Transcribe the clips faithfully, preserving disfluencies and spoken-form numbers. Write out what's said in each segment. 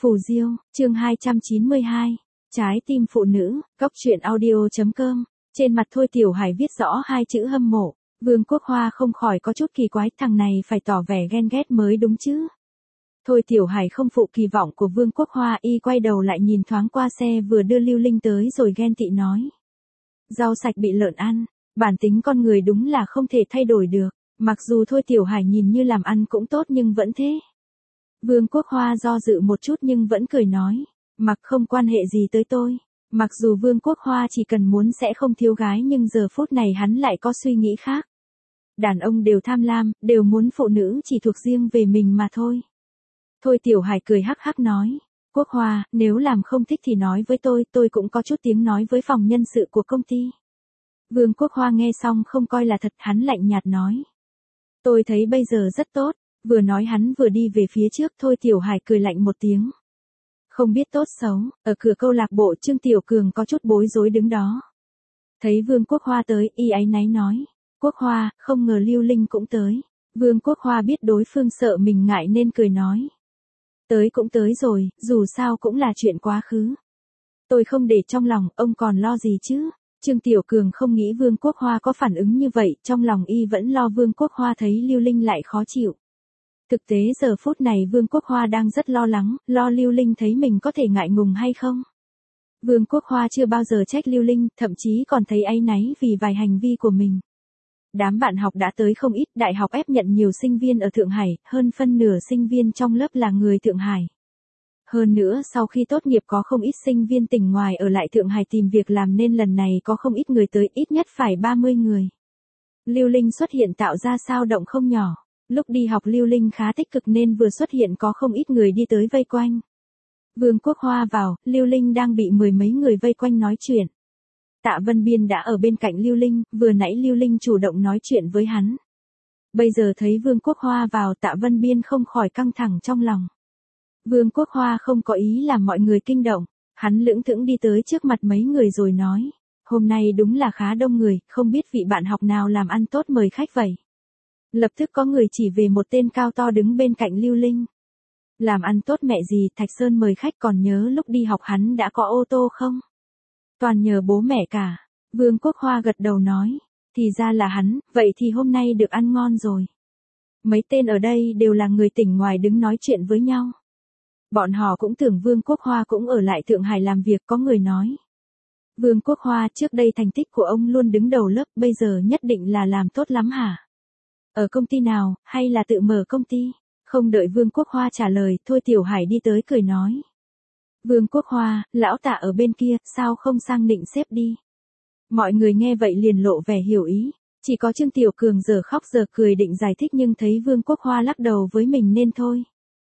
Phù Diêu, chương hai trăm chín mươi hai. Trái tim phụ nữ, góc truyện audio.com. Trên mặt Thôi Tiểu Hải viết rõ hai chữ hâm mộ. Vương Quốc Hoa không khỏi có chút kỳ quái, thằng này phải tỏ vẻ ghen ghét mới đúng chứ. Thôi Tiểu Hải không phụ kỳ vọng của Vương Quốc Hoa, y quay đầu lại nhìn thoáng qua xe vừa đưa Lưu Linh tới rồi ghen tị nói. Rau sạch bị lợn ăn, bản tính con người đúng là không thể thay đổi được, mặc dù Thôi Tiểu Hải nhìn như làm ăn cũng tốt nhưng vẫn thế. Vương Quốc Hoa do dự một chút nhưng vẫn cười nói, mặc không quan hệ gì tới tôi. Mặc dù Vương Quốc Hoa chỉ cần muốn sẽ không thiếu gái nhưng giờ phút này hắn lại có suy nghĩ khác. Đàn ông đều tham lam, đều muốn phụ nữ chỉ thuộc riêng về mình mà thôi. Thôi Tiểu Hải cười hắc hắc nói, Quốc Hoa, nếu làm không thích thì nói với tôi, tôi cũng có chút tiếng nói với phòng nhân sự của công ty. Vương Quốc Hoa nghe xong không coi là thật, hắn lạnh nhạt nói. Tôi thấy bây giờ rất tốt. Vừa nói hắn vừa đi về phía trước. Thôi Tiểu Hải cười lạnh một tiếng. Không biết tốt xấu, ở cửa câu lạc bộ Trương Tiểu Cường có chút bối rối đứng đó. Thấy Vương Quốc Hoa tới, y áy náy nói. Quốc Hoa, không ngờ Lưu Linh cũng tới. Vương Quốc Hoa biết đối phương sợ mình ngại nên cười nói. Tới cũng tới rồi, dù sao cũng là chuyện quá khứ. Tôi không để trong lòng, ông còn lo gì chứ? Trương Tiểu Cường không nghĩ Vương Quốc Hoa có phản ứng như vậy, trong lòng y vẫn lo Vương Quốc Hoa thấy Lưu Linh lại khó chịu. Thực tế giờ phút này Vương Quốc Hoa đang rất lo lắng, lo Lưu Linh thấy mình có thể ngại ngùng hay không. Vương Quốc Hoa chưa bao giờ trách Lưu Linh, thậm chí còn thấy áy náy vì vài hành vi của mình. Đám bạn học đã tới không ít, đại học ép nhận nhiều sinh viên ở Thượng Hải, hơn phân nửa sinh viên trong lớp là người Thượng Hải. Hơn nữa sau khi tốt nghiệp có không ít sinh viên tỉnh ngoài ở lại Thượng Hải tìm việc làm nên lần này có không ít người tới, ít nhất phải ba mươi người. Lưu Linh xuất hiện tạo ra sao động không nhỏ. Lúc đi học Lưu Linh khá tích cực nên vừa xuất hiện có không ít người đi tới vây quanh. Vương Quốc Hoa vào, Lưu Linh đang bị mười mấy người vây quanh nói chuyện. Tạ Vân Biên đã ở bên cạnh Lưu Linh, vừa nãy Lưu Linh chủ động nói chuyện với hắn. Bây giờ thấy Vương Quốc Hoa vào, Tạ Vân Biên không khỏi căng thẳng trong lòng. Vương Quốc Hoa không có ý làm mọi người kinh động, hắn lững thững đi tới trước mặt mấy người rồi nói. Hôm nay đúng là khá đông người, không biết vị bạn học nào làm ăn tốt mời khách vậy. Lập tức có người chỉ về một tên cao to đứng bên cạnh Lưu Linh. Làm ăn tốt mẹ gì, Thạch Sơn mời khách, còn nhớ lúc đi học hắn đã có ô tô không? Toàn nhờ bố mẹ cả. Vương Quốc Hoa gật đầu nói. Thì ra là hắn, vậy thì hôm nay được ăn ngon rồi. Mấy tên ở đây đều là người tỉnh ngoài đứng nói chuyện với nhau. Bọn họ cũng tưởng Vương Quốc Hoa cũng ở lại Thượng Hải làm việc, có người nói. Vương Quốc Hoa, trước đây thành tích của ông luôn đứng đầu lớp, bây giờ nhất định là làm tốt lắm hả? Ở công ty nào, hay là tự mở công ty? Không đợi Vương Quốc Hoa trả lời, Thôi Tiểu Hải đi tới cười nói. Vương Quốc Hoa, lão Tạ ở bên kia, sao không sang nịnh xếp đi? Mọi người nghe vậy liền lộ vẻ hiểu ý. Chỉ có Trương Tiểu Cường giờ khóc giờ cười định giải thích nhưng thấy Vương Quốc Hoa lắc đầu với mình nên thôi.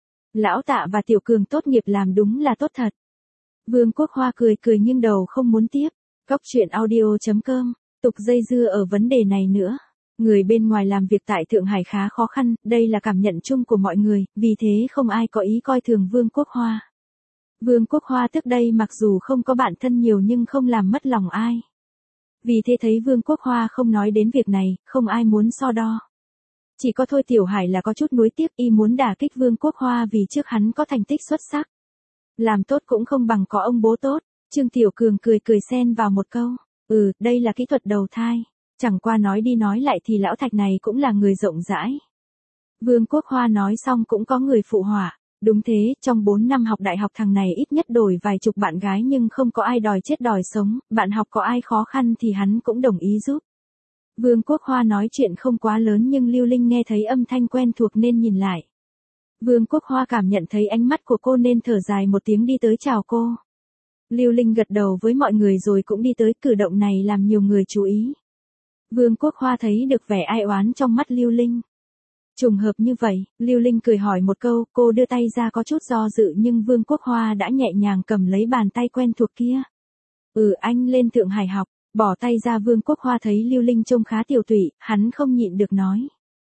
Lão Tạ và Tiểu Cường tốt nghiệp làm đúng là tốt thật. Vương Quốc Hoa cười cười nhưng đầu không muốn tiếp. Góc truyện audio.com, tục dây dưa ở vấn đề này nữa. Người bên ngoài làm việc tại Thượng Hải khá khó khăn, đây là cảm nhận chung của mọi người, vì thế không ai có ý coi thường Vương Quốc Hoa. Vương Quốc Hoa trước đây mặc dù không có bạn thân nhiều nhưng không làm mất lòng ai. Vì thế thấy Vương Quốc Hoa không nói đến việc này, không ai muốn so đo. Chỉ có Thôi Tiểu Hải là có chút nuối tiếc, y muốn đả kích Vương Quốc Hoa vì trước hắn có thành tích xuất sắc. Làm tốt cũng không bằng có ông bố tốt. Trương Tiểu Cường cười cười xen vào một câu. Ừ, đây là kỹ thuật đầu thai. Chẳng qua nói đi nói lại thì lão Thạch này cũng là người rộng rãi. Vương Quốc Hoa nói xong cũng có người phụ họa. Đúng thế, trong bốn năm học đại học thằng này ít nhất đổi vài chục bạn gái nhưng không có ai đòi chết đòi sống, bạn học có ai khó khăn thì hắn cũng đồng ý giúp. Vương Quốc Hoa nói chuyện không quá lớn nhưng Lưu Linh nghe thấy âm thanh quen thuộc nên nhìn lại. Vương Quốc Hoa cảm nhận thấy ánh mắt của cô nên thở dài một tiếng đi tới chào cô. Lưu Linh gật đầu với mọi người rồi cũng đi tới, cử động này làm nhiều người chú ý. Vương Quốc Hoa thấy được vẻ ai oán trong mắt Lưu Linh. Trùng hợp như vậy, Lưu Linh cười hỏi một câu, cô đưa tay ra có chút do dự nhưng Vương Quốc Hoa đã nhẹ nhàng cầm lấy bàn tay quen thuộc kia. Ừ, anh lên Thượng Hải học, bỏ tay ra. Vương Quốc Hoa thấy Lưu Linh trông khá tiểu tụy, hắn không nhịn được nói.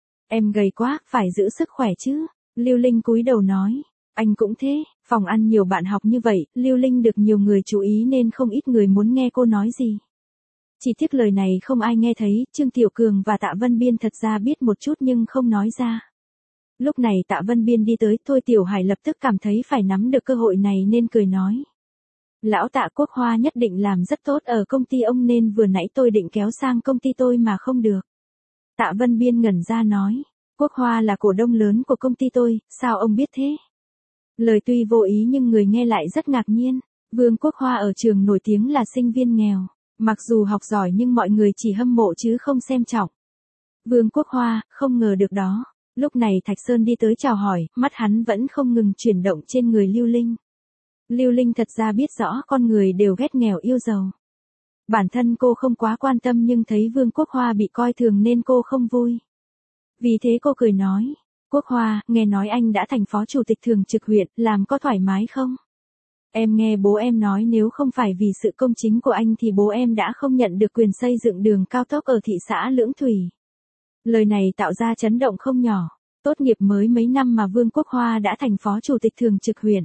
Em gầy quá, phải giữ sức khỏe chứ. Lưu Linh cúi đầu nói, anh cũng thế, phòng ăn nhiều bạn học như vậy, Lưu Linh được nhiều người chú ý nên không ít người muốn nghe cô nói gì. Chỉ tiếc lời này không ai nghe thấy, Trương Tiểu Cường và Tạ Vân Biên thật ra biết một chút nhưng không nói ra. Lúc này Tạ Vân Biên đi tới, Thôi Tiểu Hải lập tức cảm thấy phải nắm được cơ hội này nên cười nói. Lão Tạ Quốc Hoa nhất định làm rất tốt ở công ty ông nên vừa nãy tôi định kéo sang công ty tôi mà không được. Tạ Vân Biên ngẩn ra nói. Quốc Hoa là cổ đông lớn của công ty tôi, sao ông biết thế? Lời tuy vô ý nhưng người nghe lại rất ngạc nhiên. Vương Quốc Hoa ở trường nổi tiếng là sinh viên nghèo. Mặc dù học giỏi nhưng mọi người chỉ hâm mộ chứ không xem trọng. Vương Quốc Hoa, không ngờ được đó. Lúc này Thạch Sơn đi tới chào hỏi, mắt hắn vẫn không ngừng chuyển động trên người Lưu Linh. Lưu Linh thật ra biết rõ con người đều ghét nghèo yêu giàu. Bản thân cô không quá quan tâm nhưng thấy Vương Quốc Hoa bị coi thường nên cô không vui. Vì thế cô cười nói, Quốc Hoa, nghe nói anh đã thành phó chủ tịch thường trực huyện, làm có thoải mái không? Em nghe bố em nói nếu không phải vì sự công chính của anh thì bố em đã không nhận được quyền xây dựng đường cao tốc ở thị xã Lưỡng Thủy. Lời này tạo ra chấn động không nhỏ. Tốt nghiệp mới mấy năm mà Vương Quốc Hoa đã thành phó chủ tịch thường trực huyện.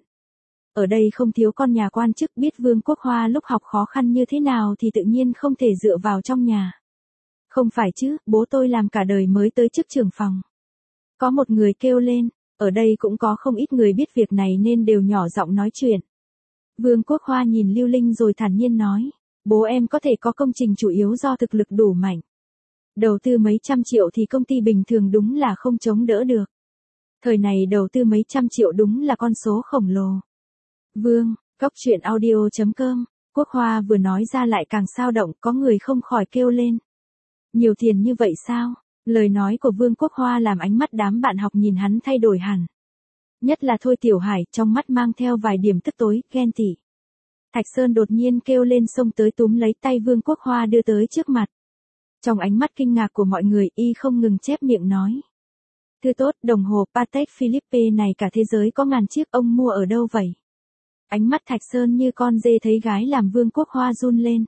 Ở đây không thiếu con nhà quan chức biết Vương Quốc Hoa lúc học khó khăn như thế nào thì tự nhiên không thể dựa vào trong nhà. Không phải chứ, bố tôi làm cả đời mới tới chức trưởng phòng. Có một người kêu lên, ở đây cũng có không ít người biết việc này nên đều nhỏ giọng nói chuyện. Vương Quốc Hoa nhìn Lưu Linh rồi thản nhiên nói, bố em có thể có công trình chủ yếu do thực lực đủ mạnh. Đầu tư mấy trăm triệu thì công ty bình thường đúng là không chống đỡ được. Thời này đầu tư mấy trăm triệu đúng là con số khổng lồ. Vương, Cóc Truyện Audio chấm com, Quốc Hoa vừa nói ra lại càng sao động, có người không khỏi kêu lên. Nhiều tiền như vậy sao? Lời nói của Vương Quốc Hoa làm ánh mắt đám bạn học nhìn hắn thay đổi hẳn. Nhất là Thôi Tiểu Hải, trong mắt mang theo vài điểm tức tối, ghen tị. Thạch Sơn đột nhiên kêu lên xông tới túm lấy tay Vương Quốc Hoa đưa tới trước mặt. Trong ánh mắt kinh ngạc của mọi người, y không ngừng chép miệng nói. Thưa tốt, đồng hồ Patek Philippe này cả thế giới có ngàn chiếc, ông mua ở đâu vậy? Ánh mắt Thạch Sơn như con dê thấy gái làm Vương Quốc Hoa run lên.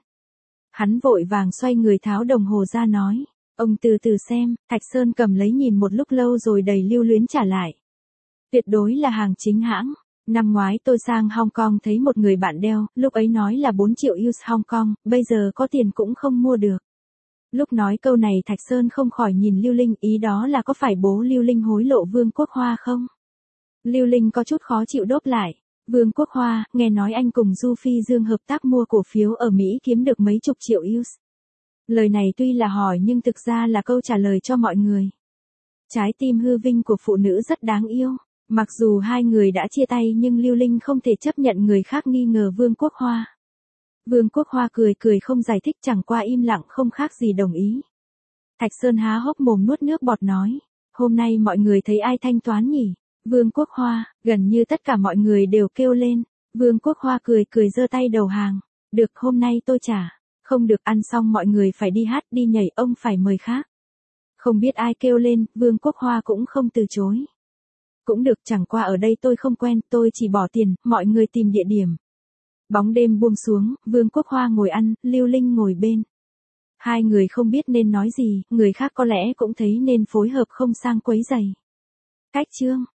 Hắn vội vàng xoay người tháo đồng hồ ra nói. Ông từ từ xem, Thạch Sơn cầm lấy nhìn một lúc lâu rồi đầy lưu luyến trả lại. Tuyệt đối là hàng chính hãng. Năm ngoái tôi sang Hong Kong thấy một người bạn đeo, lúc ấy nói là bốn triệu U S Hong Kong, bây giờ có tiền cũng không mua được. Lúc nói câu này Thạch Sơn không khỏi nhìn Lưu Linh, ý đó là có phải bố Lưu Linh hối lộ Vương Quốc Hoa không? Lưu Linh có chút khó chịu đáp lại. Vương Quốc Hoa, nghe nói anh cùng Du Phi Dương hợp tác mua cổ phiếu ở Mỹ kiếm được mấy chục triệu U S. Lời này tuy là hỏi nhưng thực ra là câu trả lời cho mọi người. Trái tim hư vinh của phụ nữ rất đáng yêu. Mặc dù hai người đã chia tay nhưng Lưu Linh không thể chấp nhận người khác nghi ngờ Vương Quốc Hoa. Vương Quốc Hoa cười cười không giải thích, chẳng qua im lặng không khác gì đồng ý. Thạch Sơn há hốc mồm nuốt nước bọt nói, hôm nay mọi người thấy ai thanh toán nhỉ? Vương Quốc Hoa, gần như tất cả mọi người đều kêu lên. Vương Quốc Hoa cười cười giơ tay đầu hàng, được hôm nay tôi trả, không được ăn xong mọi người phải đi hát đi nhảy, ông phải mời khác. Không biết ai kêu lên, Vương Quốc Hoa cũng không từ chối. Cũng được, chẳng qua ở đây tôi không quen, tôi chỉ bỏ tiền, mọi người tìm địa điểm. Bóng đêm buông xuống, Vương Quốc Hoa ngồi ăn, Lưu Linh ngồi bên. Hai người không biết nên nói gì, người khác có lẽ cũng thấy nên phối hợp không sang quấy giày. Cách chương